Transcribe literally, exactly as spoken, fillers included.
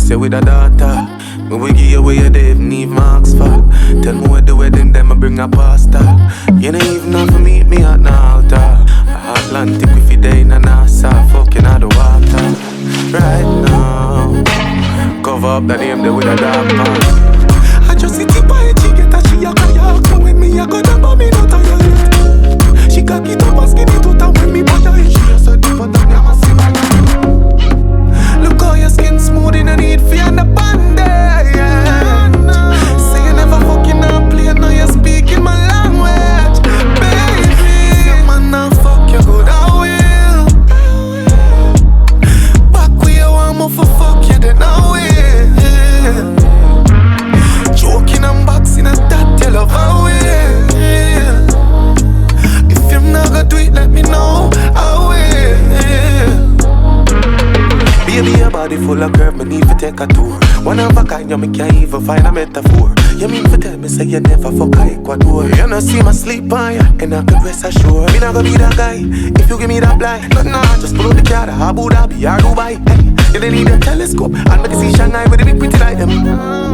say with a daughter. Me will give you where you Dave need marks for. Tell me where the wedding, then I bring a pasta. You don't even have to meet me at the altar. Atlantic if you day in a NASA, fucking out the water. Right now, cover up the name there with a dark man. I just sit it by a chick, that she a kayak. So when me a go down, but me not tired. She cock it up and skin it out, and when me butter it, she a so deep, but I'm a simmer. Look how your skin smooth, you no need fear the bandage. Say you never fucking up, play, now you speaking my language, baby. Your man not fuck you good, I will. Back where you want me for fuck you, then I will. Joking and boxing, and that you love, I will. If you're not gonna do it, let me know, I will. Baby, your body full of curve, me need to take a tour. One of a kind, you me can't even find a metaphor. You mean to tell me, say you never fuck a Ecuador. You know see my sleep on ya, and I can rest assured. Me not gonna be that guy, if you give me that blind. But nah, just pull out the car, Abu Dhabi or Dubai. Hey, you don't need a telescope, and make you see Shanghai with the big pretty like them.